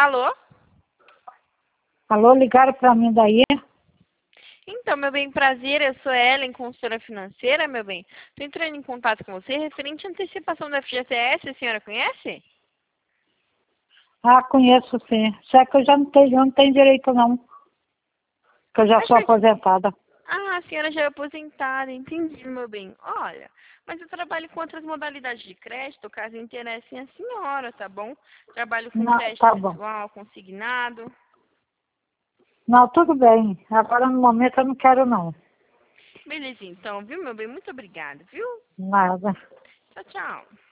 Alô? Alô, ligaram para mim daí? Então, meu bem, prazer, eu sou Ellen, consultora financeira, meu bem. Estou entrando em contato com você referente à antecipação do FGTS, a senhora conhece? Ah, conheço sim. Só que eu já não tenho direito não, que eu já sou aposentada. Ah, a senhora já é aposentada, entendi, meu bem. Olha, mas eu trabalho com outras modalidades de crédito, caso interessem a senhora, tá bom? Trabalho com Não, crédito tá bom. pessoal, consignado. Não, tudo bem. Agora no momento eu não quero não. Beleza, então, viu, meu bem? Muito obrigada, viu? Nada. Tchau, tchau.